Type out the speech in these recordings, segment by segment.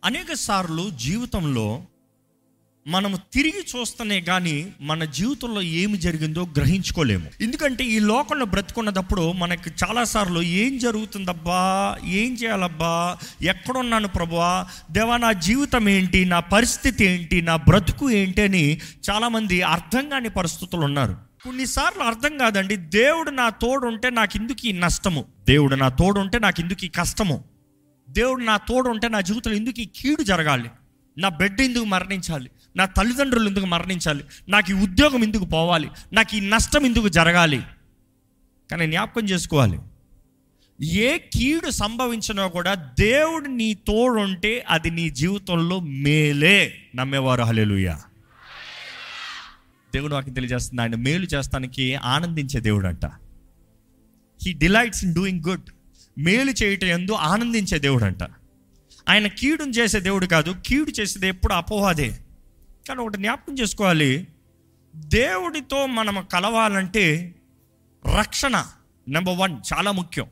అనేక సార్లు జీవితంలో మనము తిరిగి చూస్తేనే కానీ మన జీవితంలో ఏమి జరిగిందో గ్రహించుకోలేము. ఎందుకంటే ఈ లోకంలో బ్రతుకున్నప్పుడు మనకి చాలాసార్లు ఏం జరుగుతుందబ్బా, ఏం చేయాలబ్బా, ఎక్కడున్నాను ప్రభువా, దేవా నా జీవితం ఏంటి, నా పరిస్థితి ఏంటి, నా బ్రతుకు ఏంటి అని చాలామంది అర్థం కాని పరిస్థితులు ఉన్నారు. కొన్నిసార్లు అర్థం కాదండి, దేవుడు నా తోడు ఉంటే నాకు ఇందుకు ఈ నష్టము, దేవుడు నా తోడు ఉంటే నాకు ఇందుకు ఈ కష్టము, దేవుడు నా తోడు ఉంటే నా జీవితంలో ఇందుకు ఈ కీడు జరగాలి, నా బిడ్డ ఎందుకు మరణించాలి, నా తల్లిదండ్రులు ఎందుకు మరణించాలి, నాకు ఈ ఉద్యోగం ఎందుకు పోవాలి, నాకు ఈ నష్టం ఎందుకు జరగాలి. కానీ జ్ఞాపకం చేసుకోవాలి, ఏ కీడు సంభవించినా కూడా దేవుడు నీ తోడు ఉంటే అది నీ జీవితంలో మేలే. నమ్మేవారు హల్లెలూయా. దేవుడు నాకు తెలియజేస్తుంది, ఆయన మేలు చేస్తానికి ఆనందించే దేవుడు అంట. He delights in doing good. మేలు చేయటం యందు ఆనందించే దేవుడు అంట. ఆయన కీడును చేసే దేవుడు కాదు, కీడు చేసేది ఎప్పుడు అపోహదే. కానీ ఒకటి జ్ఞాపకం చేసుకోవాలి, దేవుడితో మనం కలవాలంటే రక్షణ నెంబర్ 1 చాలా ముఖ్యం.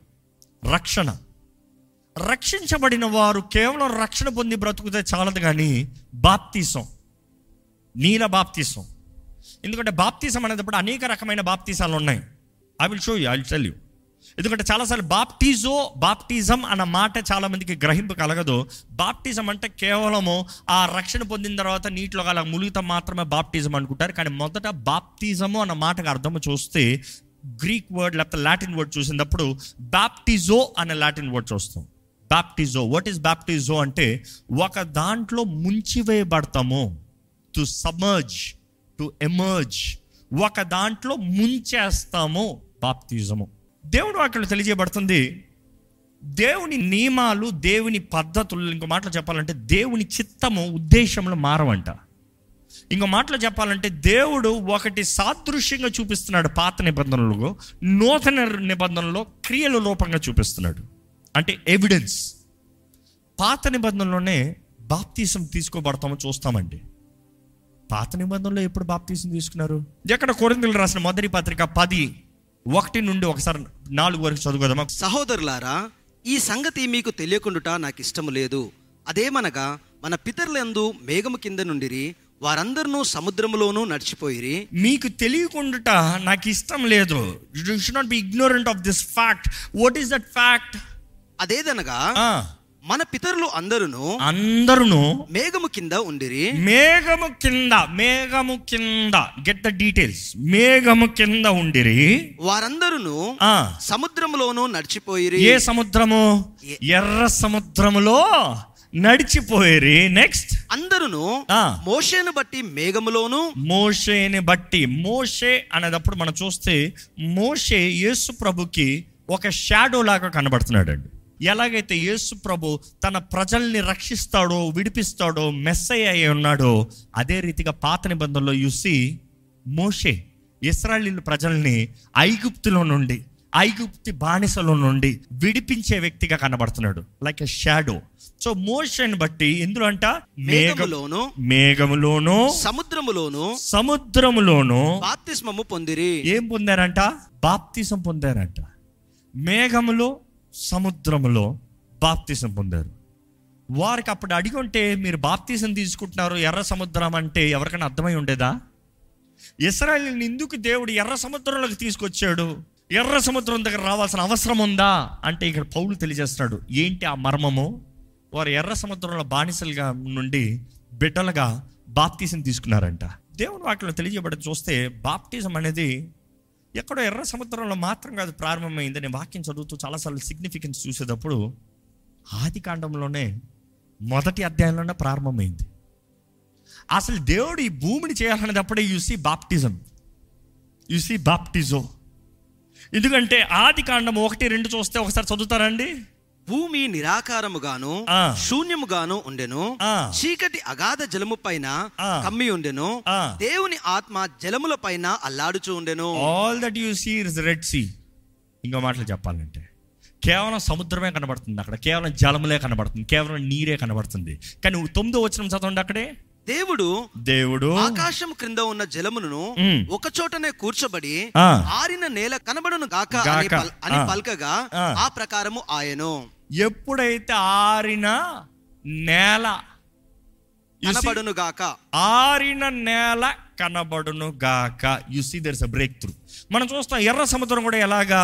రక్షించబడిన వారు కేవలం రక్షణ పొంది బ్రతుకుతే చాలదు, కానీ బాప్తీసం, నీల బాప్తీసం. ఎందుకంటే బాప్తీసం అనేటప్పుడు అనేక రకమైన బాప్తీసాలు ఉన్నాయి. I will show you, I will tell you. ఎందుకంటే చాలాసార్లు బాప్టిజం అన్న మాట చాలా మందికి గ్రహింపు కలగదు. బాప్టిజం అంటే కేవలము ఆ రక్షణ పొందిన తర్వాత నీటిలో అలా ములుగుతాం మాత్రమే బాప్టిజం అనుకుంటారు. కానీ మొదట బాప్టిజము అన్న మాటకు అర్థం చూస్తే గ్రీక్ వర్డ్ లేకపోతే లాటిన్ వర్డ్ చూసినప్పుడు బాప్టిజో అనే లాటిన్ వర్డ్ చూస్తాం. బాప్టిజో, వాట్ ఈస్ బాప్టిజో అంటే ఒక దాంట్లో ముంచివేయబడతాము. టు సబ్మర్జ్, టు ఎమర్జ్, ఒక దాంట్లో ముంచేస్తాము బాప్టిజము. దేవుడు వాక్యంలో తెలియజేయబడుతుంది, దేవుని నియమాలు, దేవుని పద్ధతులు, ఇంకో మాటలు చెప్పాలంటే దేవుని చిత్తము, ఉద్దేశంలో మారవంట. ఇంకో మాటలు చెప్పాలంటే దేవుడు ఒకటి సాదృశ్యంగా చూపిస్తున్నాడు పాత నిబంధనలో, నూతన నిబంధనలో క్రియల రూపంగా చూపిస్తున్నాడు. అంటే ఎవిడెన్స్. పాత నిబంధనలోనే బాప్తీసం తీసుకోబడతామో చూస్తామండి. పాత నిబంధనలో ఎప్పుడు బాప్తీసం తీసుకున్నారు? ఎక్కడ కొరింథీయులకు రాసిన మొదటి పత్రిక 10:1 నుండి ఒకసారి 4 వరకు చదువుదామా. సహోదరులారా, ఈ సంగతి మీకు తెలియకుండుట నాకు ఇష్టము లేదు. అదేమనగా మన పితరులందు మేఘము కింద నుండిరి, వారందరూ సముద్రములోనూ నడిచిపోయిరి. మీకు తెలియకుండుట నాకు ఇష్టం లేదు. You should not be ignorant of this fact. What is that fact? అదేదనగా మన పితరులు అందరూ మేఘము కింద ఉండిరి. మేఘము కింద గెట్ ద డీటెయిల్స్. మేఘము కింద ఉండిరి, వారందరూ సముద్రములోనూ నడిచిపోయిరి. ఏ సముద్రము? ఎర్ర సముద్రములో నడిచిపోయిరి. నెక్స్ట్, అందరూ మోషేను బట్టి మేఘములోను. మోషే అనేటప్పుడు మనం చూస్తే మోషే యేసు ప్రభుకి ఒక షాడో లాగా కనబడుతున్నాడు అండి. ఎలాగైతే యేసు ప్రభు తన ప్రజల్ని రక్షిస్తాడో, విడిపిస్తాడో, మెస్సయ్య అయి ఉన్నాడో, అదే రీతిగా పాత నిబంధనలో యూసి మోషే ఇశ్రాయేలు ప్రజల్ని ఐగుప్తి బానిసలో నుండి విడిపించే వ్యక్తిగా కనబడుతున్నాడు, లైక్ ఎ షాడో. సో మోషేని బట్టి ఎందులో అంట? మేఘములోను సముద్రములోను బాప్తిస్మము పొందిరి. ఏం పొందారంట? బాప్తిసం పొందారంట. మేఘములో, సముద్రములో బాప్తిసం పొందారు. వారికి అప్పుడు అడిగి ఉంటే, మీరు బాప్తిసం తీసుకుంటున్నారు ఎర్ర సముద్రం అంటే ఎవరికైనా అర్థమై ఉండేదా? ఇశ్రాయేలుని ఎందుకు దేవుడు ఎర్ర సముద్రంలోకి తీసుకొచ్చాడు, ఎర్ర సముద్రం దగ్గర రావాల్సిన అవసరం ఉందా అంటే ఇక్కడ పౌలు తెలియజేస్తున్నాడు. ఏంటి ఆ మర్మము? వారు ఎర్ర సముద్రంలో బానిసలుగా నుండి బిడ్డలుగా బాప్తిసం తీసుకున్నారంట. దేవుని వాక్యంలో తెలియజేయబడి చూస్తే బాప్టిజం అనేది ఎక్కడో ఎర్ర సముద్రంలో మాత్రం కాదు ప్రారంభమైంది. నేను వాక్యం చదువుతూ చాలాసార్లు సిగ్నిఫికెన్స్ చూసేటప్పుడు ఆది కాండంలోనే 1వ అధ్యాయంలోనే ప్రారంభమైంది. అసలు దేవుడు ఈ భూమిని చేయాలనేటప్పుడే యూసి బాప్టిజో. ఎందుకంటే ఆది కాండం 1-2 చూస్తే ఒకసారి చదువుతారండి. భూమి నిరాకారముగాను శూన్యముగాను ఉండెను, చీకటి అగాధ జలము పైన కమ్మి ఉండెను, దేవుని ఆత్మ జలముల పైన అల్లాడుచూ ఉండెను. All that you see is red sea. ఇంకో మాటలు చెప్పాలంటే కేవలం సముద్రమే కనబడుతుంది, అక్కడ కేవలం జలములే కనబడుతుంది, కేవలం నీరే కనబడుతుంది. కానీ 9వ వచనం చదవండి. అక్కడే దేవుడు ఆకాశం క్రింద ఉన్న జలమును ఒక చోటనే కూర్చోబడి ఆరిన నేల కనబడును గాక అని పలకగా ఆ ప్రకారము ఆయను. ఎప్పుడైతే ఆరిన నేల కనబడును గాక, ఆరిన నేల కనబడును గాక. You see there is a break through. మనం చూస్తాం ఎర్ర సముద్రం కూడా ఎలాగా,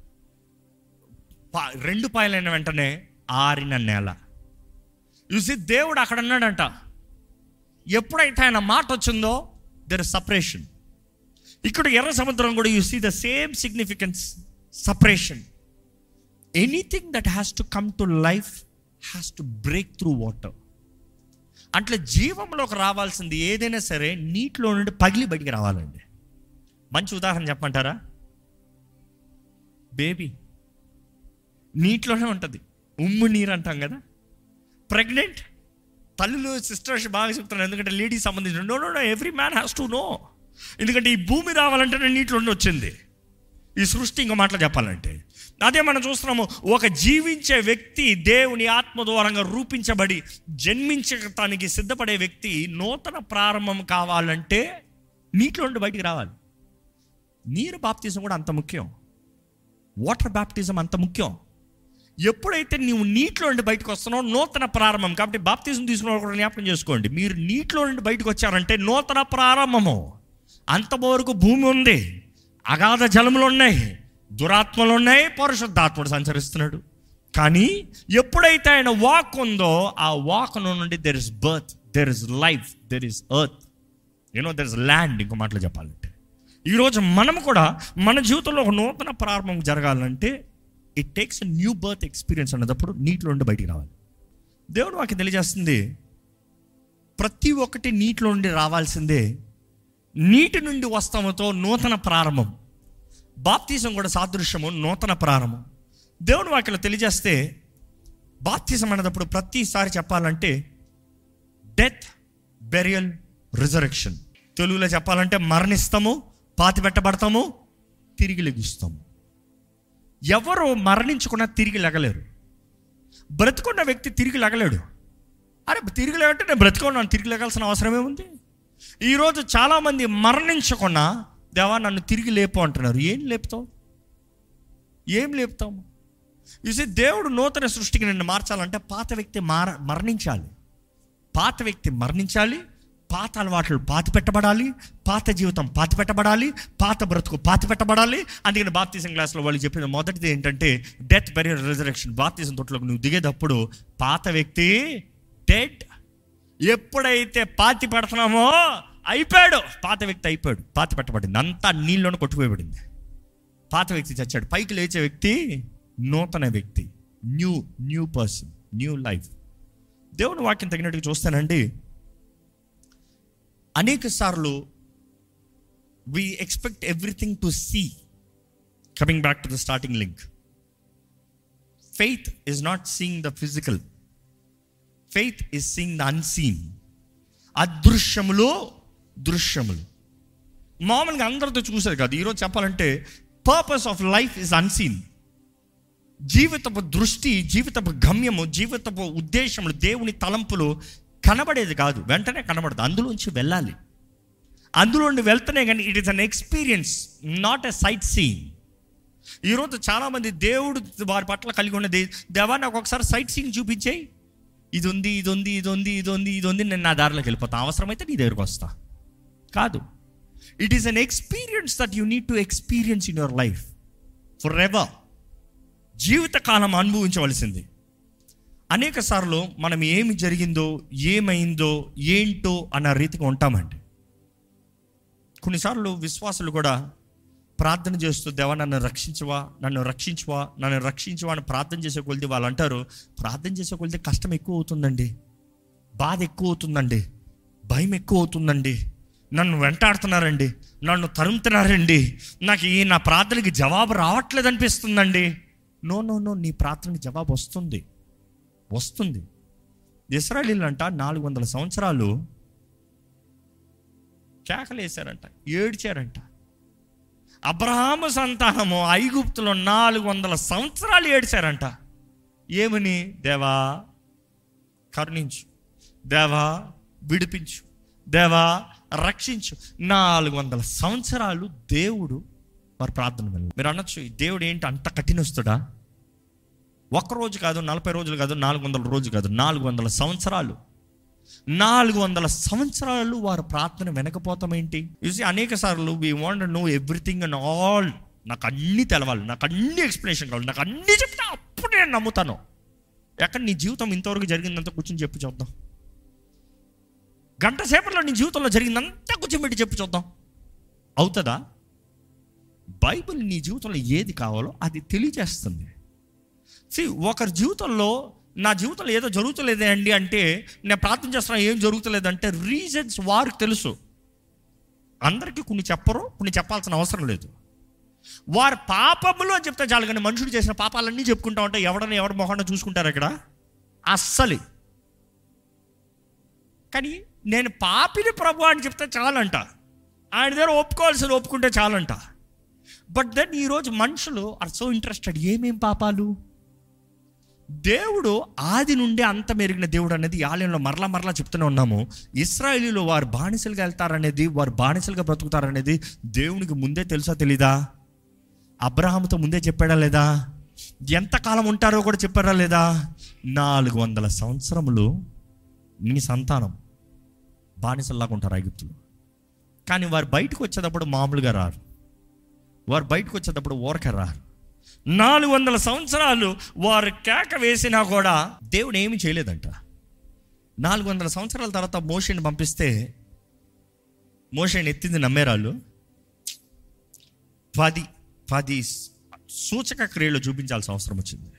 2 పాయలైన వెంటనే ఆరిన నేల. యు సీ దేవుడు అక్కడ అన్నాడంట. ఎప్పుడైతే ఆయన మాట వచ్చిందో దేర్ ఇస్ సపరేషన్. ఇక్కడ ఎర్ర సముద్రం కూడా you see the same significance, separation. Anything that has to come to life has to break through water. అట్లా జీవంలోకి రావాల్సింది ఏదైనా సరే నీటిలో నుండి పగిలి బయటికి రావాలండి. మంచి ఉదాహరణ చెప్పమంటారా? బేబీ నీటిలోనే ఉంటుంది, ఉమ్ము నీరు అంటాం కదా. ప్రెగ్నెంట్ తల్లులు, సిస్టర్స్ బాగా చెప్తున్నారు, ఎందుకంటే లేడీస్ సంబంధించిన know every man has to know. ఎందుకంటే ఈ భూమి రావాలంటే నీటిలోనే వచ్చింది ఈ సృష్టి. ఇంకో మాటలు చెప్పాలంటే అదే మనం చూస్తున్నాము. ఒక జీవించే వ్యక్తి దేవుని ఆత్మ ద్వారంగా రూపించబడి జన్మించటానికి సిద్ధపడే వ్యక్తి నూతన ప్రారంభం కావాలంటే నీటిలో నుండి బయటికి రావాలి. నీరు బాప్తిజం కూడా అంత ముఖ్యం, వాటర్ బాప్టిజం అంత ముఖ్యం. ఎప్పుడైతే నీవు నీటిలో నుండి బయటకు వస్తున్నావు నూతన ప్రారంభం. కాబట్టి బాప్తిజం తీసుకున్న కూడా జ్ఞాపకం చేసుకోండి, మీరు నీటిలో నుండి బయటకు వచ్చారంటే నూతన ప్రారంభము. అంతవరకు భూమి ఉంది, అగాధ జలములు ఉన్నాయి, దురాత్మలు ఉన్నాయి, పరిశుద్ధాత్ముడు సంచరిస్తున్నాడు. కానీ ఎప్పుడైతే ఆయన వాక్ ఉందో ఆ వాక్ నుండి there is birth, there is life, there is earth, there is land. ఇంకో మాటలు చెప్పాలంటే ఈరోజు మనం కూడా మన జీవితంలో ఒక నూతన ప్రారంభం జరగాలంటే it takes a new birth experience అన్నప్పుడు నీటిలో నుండి బయటికి రావాలి. దేవుడు వాకి తెలియజేస్తుంది ప్రతి ఒక్కటి నీటిలో నుండి రావాల్సిందే. నీటి నుండి వస్తాముతో నూతన ప్రారంభం. బాప్తిజం కూడా సాదృశ్యము, నూతన ప్రారంభం. దేవుడు వాక్యలో తెలియజేస్తే బాప్తిజం అన్నప్పుడు ప్రతిసారి చెప్పాలంటే డెత్, బెరియల్, రిజరెక్షన్. తెలుగులో చెప్పాలంటే మరణిస్తాము, పాతి పెట్టబడతాము, తిరిగి లెగుస్తాము. ఎవరు మరణించుకున్నా తిరిగి లెగలేరు. బ్రతుకున్న వ్యక్తి తిరిగి లెగలేడు. అరే తిరిగి లేదంటే నేను బ్రతుకున్నాను, తిరిగి లెగాల్సిన అవసరం ఏముంది? ఈరోజు చాలామంది మరణించకుండా దేవా నన్ను తిరిగి లేపు అంటున్నారు. ఏం లేపుతావు? ఏం లేపుతాము? చూసి దేవుడు నూతన సృష్టికి నిన్ను మార్చాలంటే పాత వ్యక్తి మరణించాలి. పాత వ్యక్తి మరణించాలి, పాత అలవాట్లు పాతి పెట్టబడాలి, పాత జీవితం పాతి పెట్టబడాలి, పాత బ్రతుకు పాతి పెట్టబడాలి. అందుకని బాప్తిజం క్లాస్లో వాళ్ళు చెప్పిన మొదటిది ఏంటంటే డెత్, బెరియల్, రిజరెక్షన్. బాప్తిజం తోటలోకి నువ్వు దిగేటప్పుడు పాత వ్యక్తి డెడ్. ఎప్పుడైతే పాతి పెడుతున్నామో అయిపోయాడు, పాత వ్యక్తి అయిపోయాడు, పాతి పెట్టబడింది, అంతా నీళ్ళలోనే కొట్టుకుపోయబడింది. పాత వ్యక్తి చచ్చాడు. పైకి లేచే వ్యక్తి నూతన వ్యక్తి, న్యూ పర్సన్, న్యూ లైఫ్. దేవుని వాక్యం తగినట్టుగా చూస్తానండి. అనేక సార్లు we expect everything to see. Coming back to the starting link, faith is not seeing the physical, faith is seeing the unseen. అదృశ్యములో దృశ్యములు. మామూలుగా అందరితో చూసేది కాదు. ఈరోజు చెప్పాలంటే purpose of life is unseen. జీవితపు దృష్టి, జీవితపు గమ్యము, జీవితపు ఉద్దేశములు, దేవుని తలంపులు కనబడేది కాదు, వెంటనే కనబడదు. అందులోంచి వెళ్ళాలి. అందులోండి వెళ్తేనే కానీ it is an experience, not a sight seeing. ఈరోజు చాలామంది దేవుడు వారి పట్ల కలిగి ఉన్నది, దేవా నాకు ఒకసారి సైట్ సీయింగ్ చూపించేయి, ఇది ఉంది, ఇది ఉంది, ఇది ఉంది, ఇది ఉంది, ఇది ఉంది, నేను నా దారిలోకి వెళ్ళిపోతాను, అవసరమైతే నీ దగ్గరకు వస్తా. కాదు, it is an experience that you need to experience in your life for ever. జీవితకాలం అనుభవించవలసింది. అనేక సార్లు మనం ఏమి జరిగిందో, ఏమైందో, ఏంటో అన్న రీతిగా ఉంటామండి. కొన్నిసార్లు విశ్వాసులు కూడా ప్రార్థన చేస్తూ దేవా నన్ను రక్షించవా, నన్ను రక్షించవా, నన్ను రక్షించవా అని ప్రార్థన చేసే కొలిది వాళ్ళు అంటారు, ప్రార్థన చేసే కొలిది కష్టం ఎక్కువ అవుతుందండి, బాధ ఎక్కువ అవుతుందండి, భయం ఎక్కువ అవుతుందండి, నన్ను వెంటాడుతున్నారండి, నన్ను తరుముతున్నారండి, నాకు నా ప్రార్థనకి జవాబు రావట్లేదు అనిపిస్తుందండి. నో, నీ ప్రార్థనకి జవాబు వస్తుంది. ఇశ్రాయేలీయులు అంట 400 సంవత్సరాలు కేకలేశారంట, ఏడ్చారంట. అబ్రహాము సంతానము ఐగుప్తులో 400 సంవత్సరాలు ఏడ్చారంట. ఏమని? దేవా కరుణించు, దేవా విడిపించు, దేవా రక్షించు. 400 సంవత్సరాలు దేవుడు వారి ప్రార్థన వెళ్ళి. మీరు అనొచ్చు, దేవుడు ఏంటి అంత కఠినస్తుడా? ఒక్క రోజు కాదు, 40 రోజులు కాదు, 400 రోజులు కాదు, 400 సంవత్సరాలు. 400 సంవత్సరాలు వారు ప్రార్థన వెనకపోతాం ఏంటి? చూసి అనేక సార్లు we want know everything and all. నాకు అన్నీ తెలవాలి, నాకు అన్ని ఎక్స్ప్లెనేషన్ కావాలి, నాకు అన్నీ చెప్తే అప్పుడు నేను నమ్ముతాను. ఎక్కడ నీ జీవితం ఇంతవరకు జరిగిందంతా కూర్చొని చెప్పి చూద్దాం. గంట సేపట్లో నీ జీవితంలో జరిగిందంతా కూర్చోబెట్టి చెప్పి చూద్దాం, అవుతుందా? బైబిల్ నీ జీవితంలో ఏది కావాలో అది తెలియజేస్తుంది. ఒకరి జీవితంలో నా జీవితంలో ఏదో జరుగుతలేదే అండి అంటే, నేను ప్రార్థన చేస్తున్నా ఏం జరుగుతలేదంటే రీజన్స్ వారికి తెలుసు. అందరికీ కొన్ని చెప్పరు, కొన్ని చెప్పాల్సిన అవసరం లేదు. వారి పాపములు అని చెప్తే చాలు, కానీ మనుషుడు చేసిన పాపాలన్నీ చెప్పుకుంటా ఉంటే ఎవడన్నా ఎవరి మొహంలో చూసుకుంటారు ఇక్కడ అస్సలు. కానీ నేను పాపిని ప్రభు అని చెప్తే చాలంట, ఆయన దగ్గర ఒప్పుకోవాల్సింది ఒప్పుకుంటే చాలంట. బట్ దెన్ ఈరోజు మనుషులు ఆర్ సో ఇంట్రెస్టెడ్, ఏమేం పాపాలు? దేవుడు ఆది నుండి అంత మెరిగిన దేవుడు అనేది ఆలయంలో మరలా చెప్తూనే ఉన్నాము. ఇశ్రాయేలీయులు వారు బానిసలుగా వెళ్తారనేది, వారు బానిసలుగా బ్రతుకుతారనేది దేవునికి ముందే తెలుసా తెలీదా? అబ్రహాముతో ముందే చెప్పాడా లేదా? ఎంతకాలం ఉంటారో కూడా చెప్పారా లేదా? 400 సంవత్సరములు నీ సంతానం బానిసల్లాగా ఉంటారు ఐగుప్తులు. కానీ వారు బయటకు వచ్చేటప్పుడు మామూలుగా రారు, వారు బయటకు వచ్చేటప్పుడు ఊరక రారు. 400 సంవత్సరాలు వారు కేక వేసినా కూడా దేవుడు ఏమీ చేయలేదంట. 400 సంవత్సరాల తర్వాత మోషేని పంపిస్తే మోషేని ఎత్తింది నమ్మేరాళ్ళు. 10 సూచక క్రియలు చూపించాల్సిన అవసరం వచ్చింది.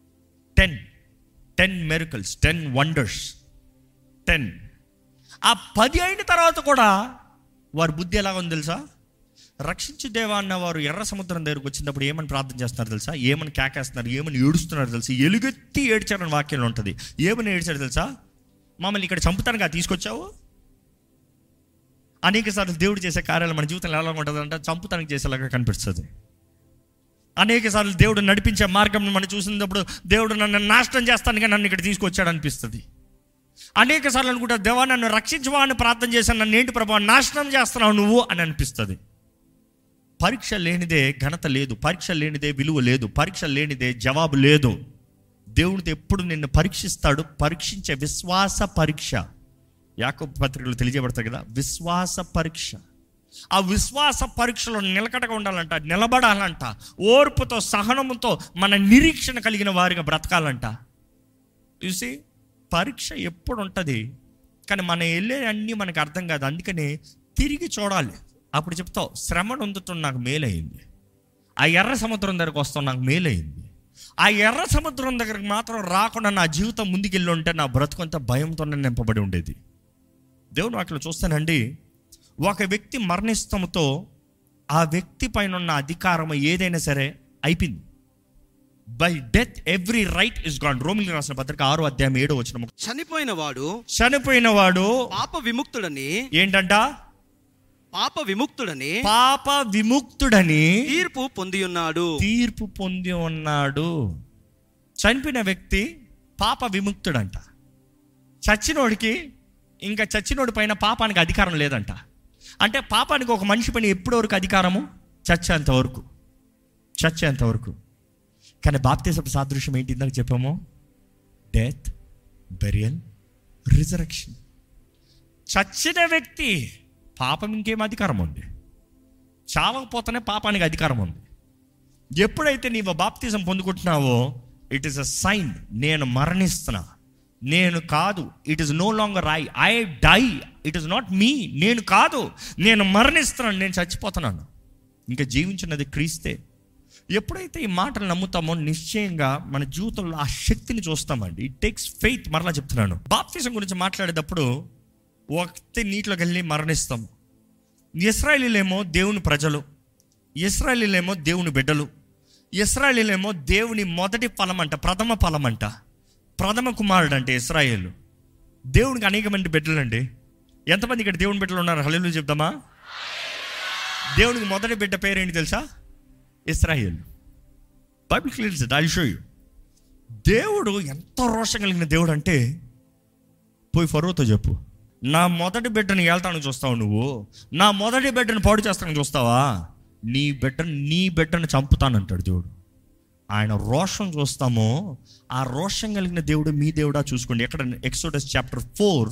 10 మిరకల్స్, 10 వండర్స్, 10. ఆ 10 అయిన తర్వాత కూడా వారి బుద్ధి ఎలాగో ఉంది తెలుసా? రక్షించు దేవా అన్న వారు ఎర్ర సముద్రం దగ్గరకు వచ్చినప్పుడు ఏమని ప్రార్థన చేస్తున్నారు తెలుసా? ఏమని కేకేస్తున్నారు, ఏమని ఏడుస్తున్నారు తెలుసా? ఎలుగెత్తి ఏడ్చారని వాక్యంలో ఉంటుంది. ఏమని ఏడ్చారు తెలుసా? మమ్మల్ని ఇక్కడ చంపుతానుగా తీసుకొచ్చావు. అనేక సార్లు దేవుడు చేసే కార్యాలు మన జీవితంలో ఎలా ఉంటుంది అంటే చంపుతానికి చేసేలాగా కనిపిస్తుంది. అనేక సార్లు దేవుడు నడిపించే మార్గం మనం చూసినప్పుడు దేవుడు నన్ను నాశనం చేస్తానుగా నన్ను ఇక్కడ తీసుకొచ్చాడు అనిపిస్తుంది. అనేక సార్లు అనుకుంటా, దేవా నన్ను రక్షించవా అని ప్రార్థన చేశాను, నన్ను ఏంటి ప్రభావ నాశనం చేస్తున్నావు నువ్వు అని అనిపిస్తుంది. పరీక్ష లేనిదే ఘనత లేదు, పరీక్ష లేనిదే విలువ లేదు, పరీక్ష లేనిదే జవాబు లేదు. దేవుడితో ఎప్పుడు నిన్ను పరీక్షిస్తాడు. పరీక్షించే విశ్వాస పరీక్ష యాకోబు పత్రికలు తెలియజేయబడతాయి కదా, విశ్వాస పరీక్ష. ఆ విశ్వాస పరీక్షలో నిలకడగా ఉండాలంట, నిలబడాలంట, ఓర్పుతో సహనముతో మన నిరీక్షణ కలిగిన వారిగా బ్రతకాలంట. చూసి పరీక్ష ఎప్పుడు ఉంటుంది, కానీ మనం వెళ్ళే అన్నీ మనకు అర్థం కాదు. అందుకని తిరిగి చూడాలి. అప్పుడు చెప్తావు, శ్రమ నొందుతున్న నాకు మేలైంది, ఆ ఎర్ర సముద్రం దగ్గరకు వస్తాం నాకు మేలైంది. ఆ ఎర్ర సముద్రం దగ్గరకు మాత్రం రాకుండా నా జీవితం ముందుకెళ్ళి ఉంటే నా బ్రతుకంతా భయంతోనే నింపబడి ఉండేది. దేవుడు వాటిలో చూస్తానండి, ఒక వ్యక్తి మరణిస్తంతో ఆ వ్యక్తి పైన ఉన్న అధికారం ఏదైనా సరే అయిపోయింది. By death every right is gone. రోమిలికి రాసిన పత్రిక 6వ అధ్యాయం 7వ వచనం. చనిపోయిన వాడు పాప విముక్తుడని, ఏంటంట? పాప విముక్తుడని తీర్పు పొంది ఉన్నాడు. చనిపోయిన వ్యక్తి పాప విముక్తుడంట. చచ్చినోడికి ఇంకా చచ్చినోడి పైన పాపానికి అధికారం లేదంట. అంటే పాపానికి ఒక మనిషి పైన ఎప్పటి వరకు అధికారము? చచ్చేంత వరకు. కానీ బాప్తిసపు సాదృశ్యం ఏంటి? ఇందాక చెప్పాము, డెత్, బెరియల్, రిజరెక్షన్. చచ్చిన వ్యక్తి పాపం ఇంకేం అధికారం ఉంది? చావకపోతేనే పాపానికి అధికారం ఉంది. ఎప్పుడైతే నీవు బాప్తిజం పొందుకుంటున్నావో ఇట్ ఈస్ అ సైన్, నేను మరణిస్తున్నా, నేను కాదు. It is no longer I die, it is not me. నేను కాదు, నేను మరణిస్తున్నాను, నేను చచ్చిపోతున్నాను, ఇంకా జీవించినది క్రీస్తే. ఎప్పుడైతే ఈ మాటలు నమ్ముతామో నిశ్చయంగా మన జీవితంలో ఆ శక్తిని చూస్తామండి. It takes faith. మరలా చెప్తున్నాను, బాప్తిజం గురించి మాట్లాడేటప్పుడు ఒకటి నీటిలోకి వెళ్ళి మరణిస్తాం. ఇశ్రాయేలీలేమో దేవుని ప్రజలు, ఇశ్రాయేలీలేమో దేవుని బిడ్డలు, ఇశ్రాయేలీలేమో దేవుని మొదటి ఫలం అంట, ప్రథమ ఫలం అంట, ప్రథమ కుమారుడు అంటే ఇశ్రాయేలు. దేవునికి అనేక మంది బిడ్డలు అండి. ఎంతమంది ఇక్కడ దేవుని బిడ్డలు ఉన్నారు? హల్లెలూయా చెప్తామా? దేవునికి మొదటి బిడ్డ పేరేంటి తెలుసా? ఇశ్రాయేలు. Bible clears it. I will show you. దేవుడు ఎంత రోషం కలిగిన దేవుడు అంటే, పోయి ఫరోతో చెప్పు, నా మొదటి బిడ్డను ఏళ్తాను చూస్తావు నువ్వు, నా మొదటి బిడ్డను పాడు చేస్తాను చూస్తావా, నీ బిడ్డను చంపుతానంటాడు దేవుడు. ఆయన రోషం చూస్తామో, ఆ రోషం కలిగిన దేవుడు మీ దేవుడా చూసుకోండి. ఎక్కడ? Exodus chapter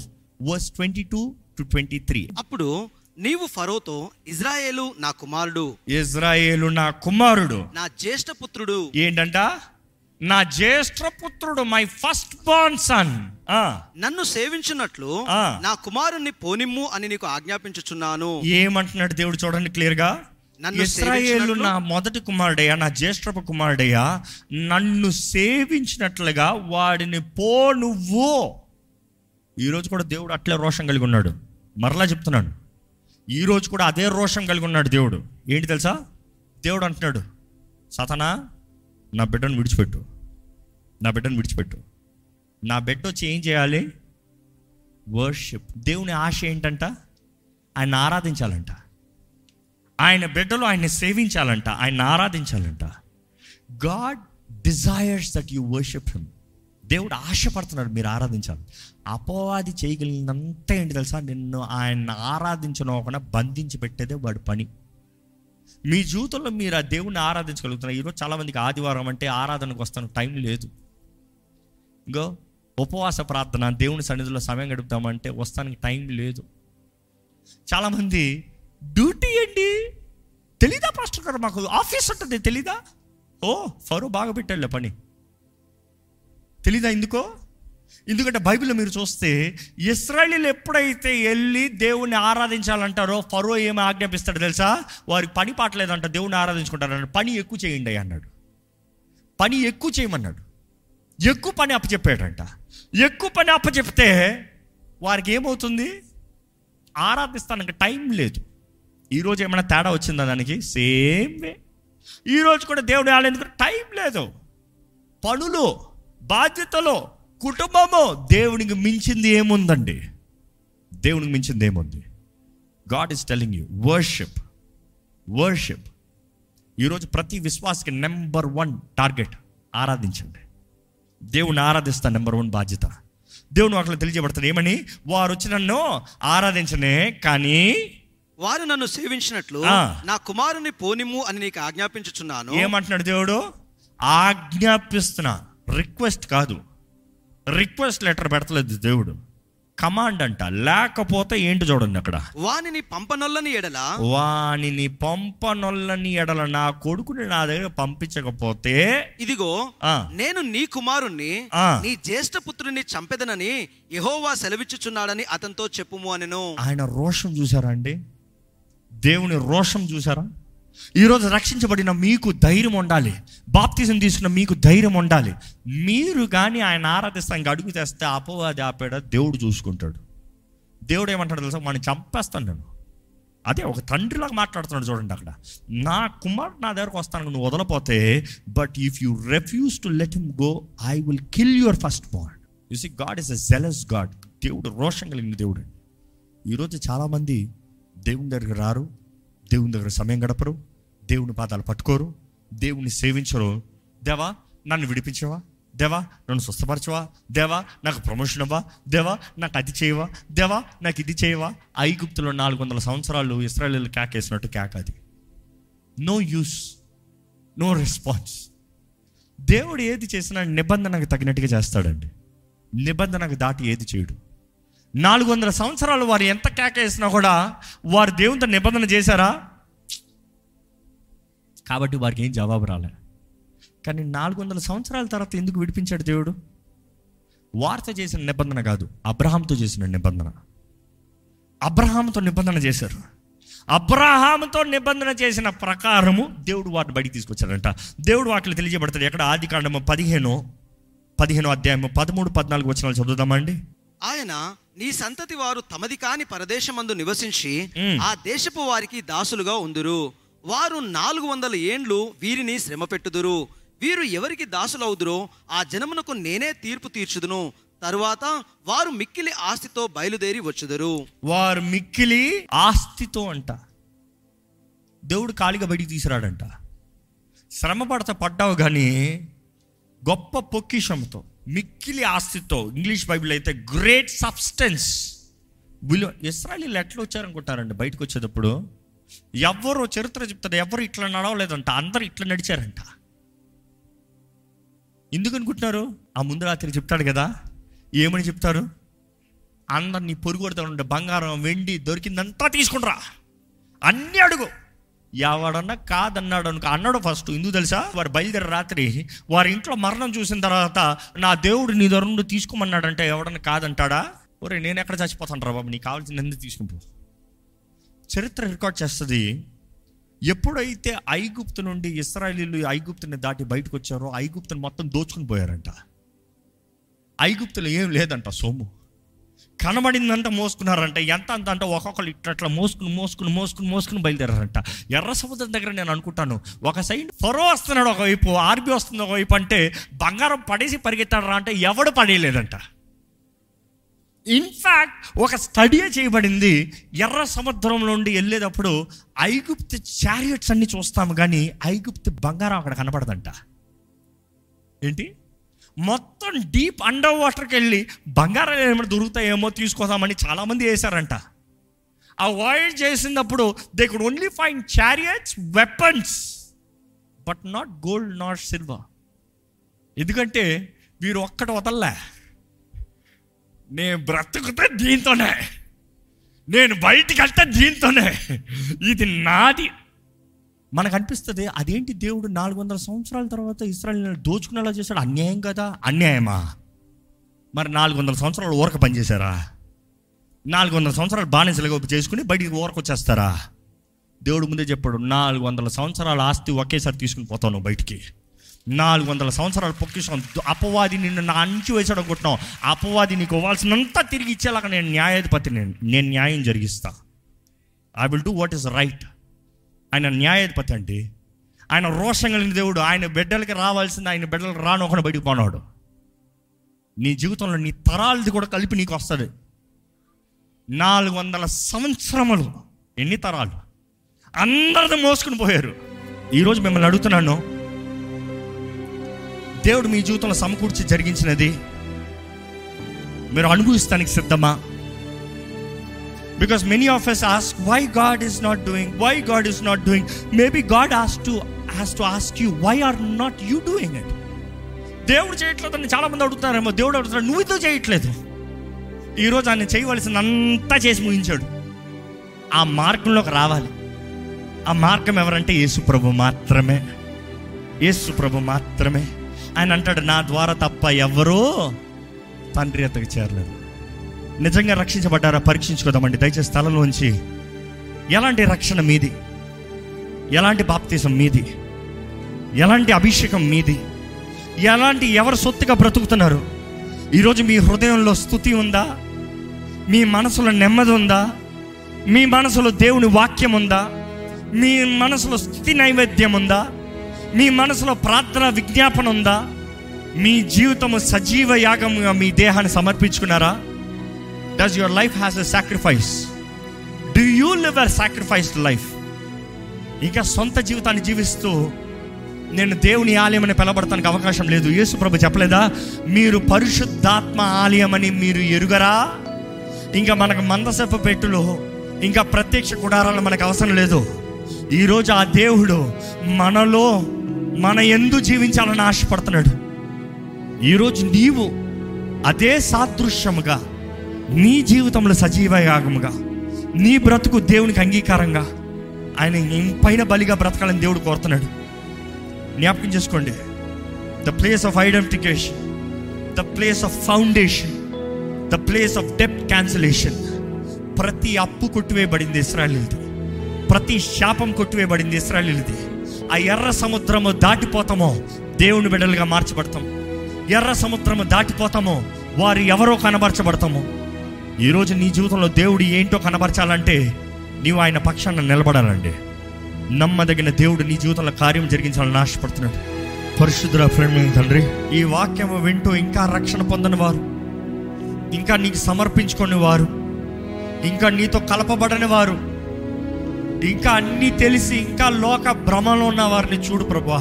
4:22-23. అప్పుడు నీవు ఫరోతో, ఇజ్రాయేలు నా కుమారుడు, ఇజ్రాయేలు నా కుమారుడు, నా జ్యేష్ఠ పుత్రుడు. ఏంటంట? నా జ్యేష్ఠ పుత్రుడు, మై ఫస్ట్ బోర్న్ సన్. నన్ను సేవించున్నట్లు నా కుమారుణ్ణి పోనిమ్ము అని నీకు ఆజ్ఞాపించుచున్నాను. ఏమంటున్నాడు దేవుడు చూడండి క్లియర్ గా. ఇశ్రాయేలు నా మొదటి కుమారుడయ్యా, నా జ్యేష్ఠపు కుమారుడయ్యా, నన్ను సేవించినట్లుగా వాడిని పో నువ్వు. ఈరోజు కూడా దేవుడు అట్లే రోషం కలిగి ఉన్నాడు. మరలా చెప్తున్నాను, ఈరోజు కూడా అదే రోషం కలిగి ఉన్నాడు దేవుడు. ఏంటి తెలుసా? దేవుడు అంటున్నాడు, సాతానా నా బిడ్డను విడిచిపెట్టు, నా బిడ్డను విడిచిపెట్టు. నా బిడ్డ వచ్చి ఏం చేయాలి? వర్షిప్. దేవుని ఆశ ఏంటంట? ఆయన ఆరాధించాలంట. ఆయన బిడ్డలు ఆయన్ని సేవించాలంట, ఆయన ఆరాధించాలంట. God desires that you worship him. దేవుడు ఆశపడుతున్నాడు మీరు ఆరాధించాలి. అపవాది చేయగలిగినంత ఏంటి తెలుసా? నిన్ను ఆయన ఆరాధించకుండా బంధించి పెట్టేదే వాడి పని. మీ జీవితంలో మీరు ఆ దేవుణ్ణి ఆరాధించగలుగుతున్నారు. ఈరోజు చాలామందికి ఆదివారం అంటే ఆరాధనకు వస్తాను టైం లేదు. ఇంకో ఉపవాస ప్రార్థన, దేవుని సన్నిధిలో సమయం గడుపుతామంటే వస్తానికి టైం లేదు. చాలామంది డ్యూటీ అండి, తెలీదా పాస్టర్ గారు, మాకు ఆఫీస్ ఉంటుంది తెలీదా? ఓ ఫరో బాగా పెట్టాడులే పని, తెలీదా? ఎందుకంటే బైబిల్లో మీరు చూస్తే ఇశ్రాయేలీయులు ఎప్పుడైతే వెళ్ళి దేవుణ్ణి ఆరాధించాలంటారో ఫరో ఏమి ఆజ్ఞాపిస్తాడు తెలుసా? వారికి పని పాటలేదంట, దేవుణ్ణి ఆరాధించుకుంటారన్నాడు. పని ఎక్కువ చేయండి అన్నాడు, పని ఎక్కువ చేయమన్నాడు. ఎక్కువ పని అప్పచెప్పాడంట. ఎక్కువ పని అప్పచెప్తే వారికి ఏమవుతుంది? ఆరాధిస్తానికి టైం లేదు. ఈరోజు ఏమైనా తేడా వచ్చిందా దానికి? Same way. ఈరోజు కూడా దేవుడు ఆలయానికి టైం లేదు. పనులు, బాధ్యతలు, కుటుంబము. దేవునికి మించింది ఏముందండి? దేవునికి మించింది ఏముంది? God is telling you worship, worship. ఈరోజు ప్రతి విశ్వాసకి నెంబర్ 1 టార్గెట్ ఆరాధించండి. దేవుని ఆరాధిస్తా నెంబర్ 1 బాధ్యత. దేవుని వాక్యంలో తెలియజేయబడుతుంది ఏమని? వారు వచ్చి నన్ను ఆరాధించనే కానీ వారు నన్ను సేవించినట్లు నా కుమారుని పోనిమ్ము అని నీకు ఆజ్ఞాపించుచున్నాను. ఏమంటున్నాడు దేవుడు? ఆజ్ఞాపిస్తున్నా, రిక్వెస్ట్ కాదు. రిక్వెస్ట్ లెటర్ పెడతలేదు దేవుడు, కమాండ్ అంట. లేకపోతే ఏంటి చూడండి అక్కడ, వానిని పంపనొల్లని ఎడల, వానిని పంపనొల్లని ఎడల, నా కొడుకుని నా దగ్గర పంపించకపోతే ఇదిగో నేను నీ కుమారుణ్ణి నీ జ్యేష్ఠ పుత్రుని చంపెదనని యెహోవా సెలవిచ్చుచున్నాడని అతనితో చెప్పుము అనెను. ఆయన రోషం చూసారా అండి? దేవుని రోషం చూసారా? ఈరోజు రక్షించబడిన మీకు ధైర్యం ఉండాలి. బాప్తిజం తీసుకున్న మీకు ధైర్యం ఉండాలి. మీరు కానీ ఆయన ఆరాధిస్తానికి అడుగు చేస్తే అపవాది ఆపేడ దేవుడు చూసుకుంటాడు. దేవుడు ఏమంటాడు తెలుసా? వాడిని చంపేస్తాను నేను. అదే ఒక తండ్రిలాగా మాట్లాడుతున్నాడు చూడండి అక్కడ. నా కుమారుడు నా దగ్గరకు వస్తాను, నువ్వు వదలపోతే, but if you refuse to let him go, I will kill your first born. You see, God is a jealous God. దేవుడు రోషం కలిగిన దేవుడు. ఈరోజు చాలామంది దేవుని దగ్గరికి రారు, దేవుని దగ్గర సమయం గడపరు, దేవుని పాదాలు పట్టుకోరు, దేవుని సేవించరు. దేవా నన్ను విడిపించవా, దేవా నన్ను స్వస్థపరచవా, దేవా నాకు ప్రమోషన్ అవ్వా, దేవా నాకు అది చేయవా, దేవా నాకు ఇది చేయవా. ఐగుప్తులో 400 సంవత్సరాలు ఇశ్రాయేలీయులు కేకేసినట్టు కేక అది. No use, no response. దేవుడు ఏది చేసినా నిబంధనకు తగినట్టుగా చేస్తాడండి. నిబంధనకు దాటి ఏది చేయడు. 400 సంవత్సరాలు వారు ఎంత కేకేసినా కూడా వారు దేవునితో నిబంధన చేశారా? కాబట్టి వారికి ఏం జవాబు రాలే. కానీ 400 సంవత్సరాల తర్వాత ఎందుకు విడిపించాడు దేవుడు? వారితో చేసిన నిబంధన కాదు, అబ్రహాంతో చేసిన నిబంధన. అబ్రహాంతో నిబంధన చేశారు. అబ్రహాముతో నిబంధన చేసిన ప్రకారము దేవుడు వాటిని బయటికి తీసుకొచ్చాడంట. దేవుడు వాటిని తెలియజేయబడతాడు. ఎక్కడ? ఆదికాండము 15 అధ్యాయము 13-14 వచనాలు చదువుదామండి. ఆయన నీ సంతతి వారు తమది కాని పరదేశమందు నివసించి ఆ దేశపు వారికి దాసులుగా ఉందురు. వారు 400 ఏండ్లు వీరిని శ్రమ పెట్టుదురు. వీరు ఎవరికి దాసులవుదురో ఆ జనమునకు నేనే తీర్పు తీర్చుదును. తరువాత వారు మిక్కిలి ఆస్తితో బయలుదేరి వచ్చుదురు. వారు మిక్కిలి ఆస్తితో అంట. దేవుడు ఖాళీగా బయటికి తీసుకురాడంట. శ్రమ పడ్డావు కానీ గొప్ప పొక్కిషంతో, మిక్కిలి ఆస్తితో. ఇంగ్లీష్ బైబిల్ అయితే గ్రేట్ సబ్స్టెన్స్ విలువ. ఇశ్రాయేలీయులు ఎట్లా వచ్చారనుకుంటారండి? బయటకు వచ్చేటప్పుడు ఎవరు చరిత్ర చెప్తారు, ఎవరు ఇట్లా నడవలేదంట, అందరు ఇట్లా నడిచారంట. ఎందుకు అనుకుంటున్నారు? ఆ ముందు రాత్రి చెప్తాడు కదా, ఏమని చెప్తారు? అందరినీ పొరుగొడతా ఉంటే బంగారం వెండి దొరికిందంతా తీసుకుంటారా, అన్నీ అడుగు. ఎవడన్నా కాదన్నాడు అనుకో, అన్నాడు ఫస్ట్. ఎందుకు తెలుసా? వారు బయలుదేరి రాత్రి వారి ఇంట్లో మరణం చూసిన తర్వాత నా దేవుడు నీ దగ్గర నుండి తీసుకోమన్నాడంటే ఎవడన్నా కాదంటాడా? ఒరే నేను ఎక్కడ చచ్చిపోతాను రా బాబు, నీకు కావాల్సింది ఎందుకు తీసుకుని. చరిత్ర రికార్డ్ చేస్తుంది, ఎప్పుడైతే ఐగుప్తు నుండి ఇశ్రాయేలీయులు ఐగుప్తుని దాటి బయటకు వచ్చారో ఐగుప్తుని మొత్తం దోచుకుని పోయారంట. ఐగుప్తులో ఏం లేదంట, సొమ్ము కనబడిందంట మోసుకున్నారంట. ఎంత అంత అంటే ఒక్కొక్కరు ఇట్లా మోసుకుని బయలుదేరారంట. ఎర్ర సముద్రం దగ్గర నేను అనుకుంటాను, ఒక సైడ్ ఫరో వస్తున్నాడు ఒకవైపు, ఆర్బీ వస్తుంది ఒకవైపు. అంటే బంగారం పడేసి పరిగెత్తాడు అంటే ఎవడు పడేయలేదంట. ఇన్ఫ్యాక్ట్ ఒక స్టడీ చేయబడింది, ఎర్ర సముద్రం నుండి వెళ్ళేటప్పుడు ఐగుప్తు చారియట్స్ అన్ని చూస్తాము కానీ ఐగుప్తు బంగారం అక్కడ కనపడదంట. ఏంటి? మొత్తం డీప్ అండర్ వాటర్కి వెళ్ళి బంగారం ఏమైనా దొరుకుతాయేమో తీసుకొస్తామని చాలామంది వేశారంట. ఆ వాయిడ్ చేసినప్పుడు they could only find chariots, weapons, but not gold, not silver. ఎందుకంటే వీరు ఒక్కటి వదల్లా, నేను బ్రతుకుతే దీంతోనే, నేను బయటికి వెళ్తే దీంతోనే, ఇది నాది. మనకు అనిపిస్తుంది అదేంటి దేవుడు 400 సంవత్సరాల తర్వాత ఇశ్రాయేలును దోచుకునేలా చేశాడు, అన్యాయం కదా? అన్యాయమా? మరి 400 సంవత్సరాలు ఊరక పనిచేశారా? 400 సంవత్సరాలు బానిసలుగా చేసుకుని బయటికి ఊరకు వచ్చేస్తారా? దేవుడు ముందే చెప్పాడు, 400 సంవత్సరాల ఆస్తి ఒకేసారి తీసుకుని పోతాను బయటికి. 400 సంవత్సరాల పొక్కిషం. అపవాది నిన్ను నా అంచు వేసాడు అనుకుంటున్నావు, అపవాది నీకు ఇవ్వాల్సినంత తిరిగి ఇచ్చేలాగా నేను న్యాయాధిపతిని, నేను న్యాయం జరిగిస్తా. I will do what is right. ఆయన న్యాయాధిపతి అంటే ఆయన రోషం కలిగిన దేవుడు. ఆయన బిడ్డలకి రావాల్సింది ఆయన బిడ్డలకు రానొకడు బయటికి పోనాడు. నీ జీవితంలో నీ తరాలది కూడా కలిపి నీకు వస్తుంది. 400 సంవత్సరములు, ఎన్ని తరాలు అందరిది మోసుకుని పోయారు. ఈరోజు మిమ్మల్ని అడుగుతున్నాను, దేవుడు మీ జీవితంలో సమకూర్చి జరిగించినది మీరు అనుభవిస్తానికి సిద్ధమా? Because many of us ask why God is not doing, why God is not doing. Maybe God has to ask you, why are not you doing it? దేవుడు చేయట్లేదని చాలా మంది అడుగుతారేమో. దేవుడు అడుగుతాడు, నువ్వు ఇదో చేయట్లేదు. ఈరోజు ఆయన చేయవలసినంతా చేసి ముగించాడు. ఆ మార్గంలోకి రావాలి. ఆ మార్గం ఎవరంటే యేసు ప్రభు మాత్రమే. యేసు ప్రభు మాత్రమే. ఆయన అంటాడు, నా ద్వారా తప్ప ఎవరో తండ్రి అతనికి చేరలేదు. నిజంగా రక్షించబడ్డారా? పరీక్షించుకోదామండి దయచేసి స్థలంలోంచి. ఎలాంటి రక్షణ మీది? ఎలాంటి బాప్తిసం మీది? ఎలాంటి అభిషేకం మీది? ఎవరు సొత్తుగా బ్రతుకుతున్నారు? ఈరోజు మీ హృదయంలో స్తుతి ఉందా? మీ మనసులో నెమ్మది ఉందా? మీ మనసులో దేవుని వాక్యం ఉందా? మీ మనసులో స్తుతి నైవేద్యం ఉందా? మీ మనసులో ప్రార్థన విజ్ఞాపన ఉందా? మీ జీవితము సజీవ యాగంగా మీ దేహాన్ని సమర్పించుకున్నారా? Does your life has a sacrifice? Do you live a sacrificed life? ఇంకా సొంత జీవితాన్ని జీవిస్తూ నేను దేవుని ఆలయం అని పిలబడటానికి అవకాశం లేదు. యేసు ప్రభు చెప్పలేదా, మీరు పరిశుద్ధాత్మ ఆలయం అని మీరు ఎరుగరా? ఇంకా మనకు మందసపు పెట్టులు, ఇంకా ప్రత్యక్ష గుడారాలు మనకు అవసరం లేదు. ఈరోజు ఆ దేవుడు మనలో మన యందు జీవించాలని ఆశపడుతున్నాడు. ఈరోజు నీవు అదే సాదృశ్యముగా నీ జీవితంలో సజీవ యాగముగా, నీ బ్రతుకు దేవునికి అంగీకారంగా, ఆయన పైన బలిగా బ్రతకాలని దేవుడు కోరుతున్నాడు. జ్ఞాపకం చేసుకోండి, the place of identification, the place of foundation, the place of డెప్త్ క్యాన్సిలేషన్. ప్రతి అప్పు కొట్టివేయబడింది ఇశ్రాయేలీయులది, ప్రతి శాపం కొట్టివేయబడింది ఇశ్రాయేలీయులది. ఆ ఎర్ర సముద్రము దాటిపోతామో దేవుని బిడ్డలుగా మార్చబడతాం. ఎర్ర సముద్రము దాటిపోతామో వారు ఎవరో కనబరచబడతాము. ఈరోజు నీ జీవితంలో దేవుడు ఏంటో కనబరచాలంటే నీవు ఆయన పక్షాన నిలబడాలండి. నమ్మదగిన దేవుడు నీ జీవితంలో కార్యం జరిగించాలని ఆశపడుతున్నాడు. పరిశుద్ధుల ప్రేమ తండ్రి, ఈ వాక్యము వింటూ ఇంకా రక్షణ పొందని వారు, ఇంకా నీకు సమర్పించుకునే వారు, ఇంకా నీతో కలపబడని వారు, ఇంకా అన్నీ తెలిసి ఇంకా లోక భ్రమలో ఉన్న వారిని చూడు ప్రభువా.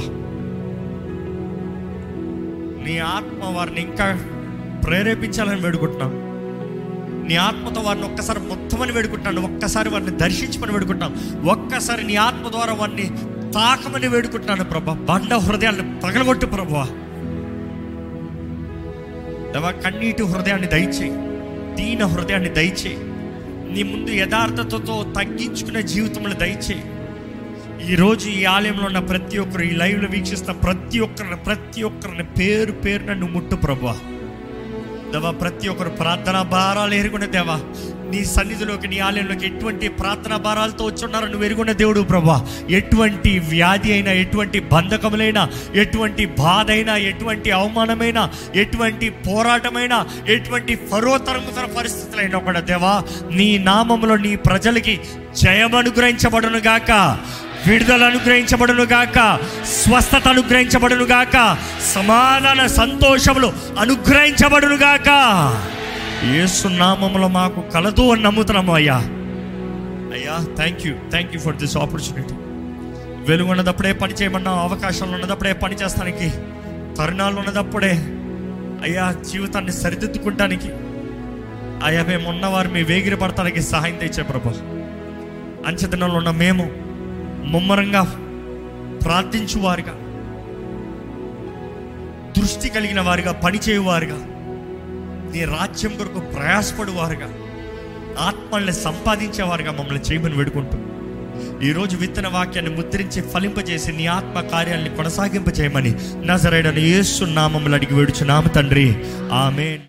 నీ ఆత్మ వారిని ఇంకా ప్రేరేపించాలని వేడుకుంటున్నాం. నీ ఆత్మతో వారిని ఒక్కసారి మొత్తమని వేడుకుంటున్నాను. ఒక్కసారి వారిని దర్శించమని వేడుకుంటున్నాం. ఒక్కసారి నీ ఆత్మ ద్వారా వారిని తాకమని వేడుకుంటున్నాను ప్రభా. బండ హృదయాన్ని పగలగొట్టు ప్రభువా. దేవా కన్నీటి హృదయాన్ని దయచేయి, దీన హృదయాన్ని దయచేయి, నీ ముందు యథార్థతతో తగ్గించుకునే జీవితంలో దయచేయి. ఈరోజు ఈ ఆలయంలో ఉన్న ప్రతి ఒక్కరు, ఈ లైవ్లో వీక్షిస్తున్న ప్రతి ఒక్కరిని పేరు పేరున నువ్వు ముట్టు ప్రభువా. దేవా ప్రతి ఒక్కరు ప్రార్థనా భారాలు ఎరుగున్న దేవా, నీ సన్నిధిలోకి, నీ ఆలయంలోకి ఎటువంటి ప్రార్థనా భారాలతో వచ్చున్నారో నువ్వు ఎరుగున్న దేవుడు ప్రభువా. ఎటువంటి వ్యాధి అయినా, ఎటువంటి బంధకములైనా, ఎటువంటి బాధ అయినా, ఎటువంటి అవమానమైనా, ఎటువంటి పోరాటమైనా, ఎటువంటి ఫరోతరంగుతర పరిస్థితులైనా కూడా దేవా, నీ నామములో నీ ప్రజలకి జయం అనుగ్రహించబడును గాక, విడుదల అనుగ్రహించబడును గాక, స్వస్థత అనుగ్రహించబడును గాక, సమాధాన సంతోషములు అనుగ్రహించబడును గాక. యేసు నామములో మాకు కలదు అని నమ్ముతున్నాము అయ్యా. Thank you for this opportunity. వెలుగు ఉన్నదప్పుడే పని చేయమన్నా, అవకాశాలు ఉన్నదప్పుడే పని చేస్తానికి, తరుణాలు ఉన్నదప్పుడే అయ్యా జీవితాన్ని సరిదిద్దుకుంటానికి అయ్యా మేము ఉన్నవారు మీ వేగిరి పడతానికి సహాయం తెచ్చే ప్రభు. అంచెదినంలో ఉన్న మేము ముమ్మరంగా ప్రార్థించువారుగా, దృష్టి కలిగిన వారుగా, పనిచేయువారుగా, నీ రాజ్యం కొరకు ప్రయాసపడువారుగా, ఆత్మల్ని సంపాదించేవారుగా మమ్మల్ని చేయమని వేడుకుంటూ, ఈరోజు విత్తన వాక్యాన్ని ముద్రించి ఫలింపజేసి నీ ఆత్మ కార్యాలని కొనసాగింపజేయమని నజరేయుడైన యేసు నామములో అడిగి వేడుచున్నాము తండ్రి, ఆమేన్.